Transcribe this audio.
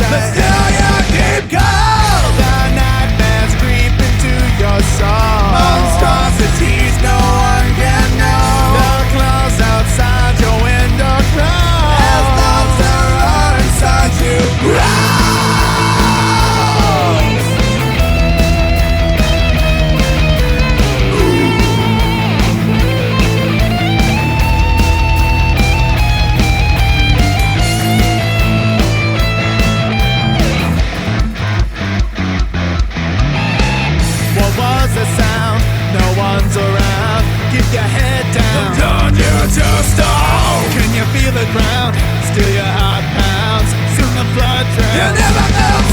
but still you keep cold. The nightmares creep into your soul. Monstrosities no one can know. The clouds outside your window crawl as thoughts are inside you. The sound, no one's around. Keep your head down, don't you to stone. Can you feel the ground? Still your heart pounds. Soon the flood drowns. You never felt